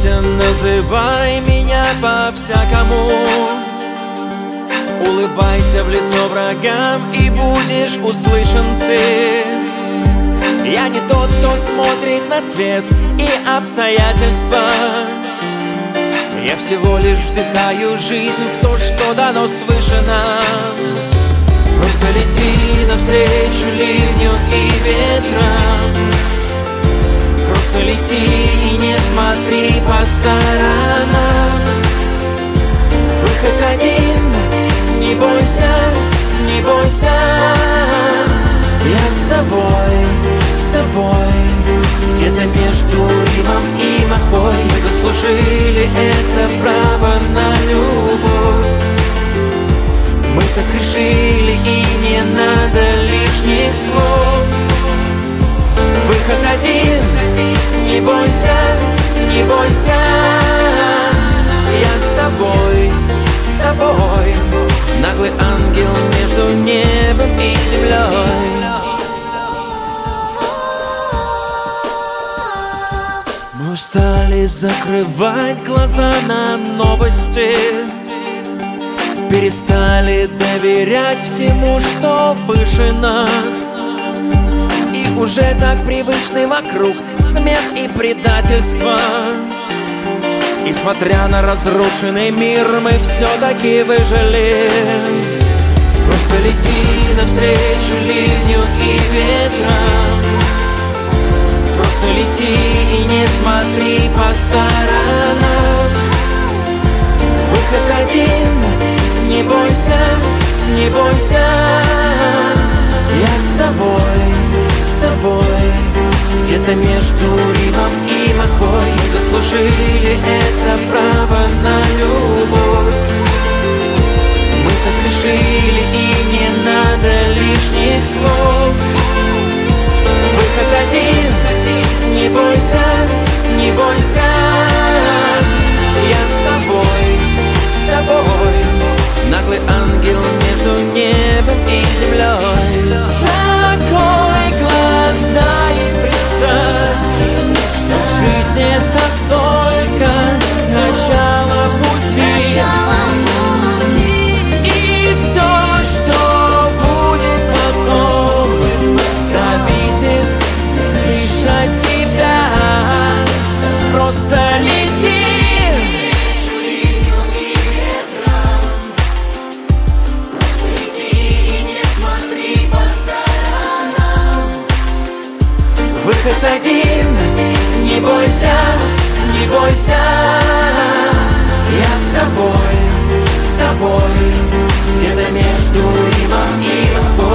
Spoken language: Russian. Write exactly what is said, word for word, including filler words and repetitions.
смейся, называй меня по-всякому. Улыбайся в лицо врагам, и будешь услышан ты. Я не тот, кто смотрит на цвет и обстоятельства. Я всего лишь вдыхаю жизнь в то, что дано свыше нам. Просто лети навстречу ливню и ветрам. Просто лети и не смотри по сторонам. Выход один, не бойся, не бойся. Я с тобой, с тобой. Где-то между Римом и Москвой мы заслужили это право на любовь. Мы так решили, и не надо лишних слов. Выход один, не бойся, не бойся. Я с тобой, с тобой. Наглый ангел между небом и землей. Мы устали закрывать глаза на новости. Перестали доверять всему, что выше нас. И уже так привычны вокруг смех и предательство. И смотря на разрушенный мир, мы все-таки выжили. Просто лети навстречу ливню и ветрам. Просто лети и не смотри по сторонам. Выход один, не бойся, не бойся. Я с тобой, с тобой. Где-то между Римом и Москвой мы заслужили это право на любовь. Мы так решили, и не надо лишних слов. Выход один, не бойся, не бойся. Я с тобой, с тобой. Наглый ангел между небом и землей. Закрой глаза и представь, что жизнь это только начало пути. И все, что будет потом, зависит лишь от тебя. Просто лети. Выход один, не бойся, не бойся. Я с тобой, с тобой. Где-то между Римом и Москвой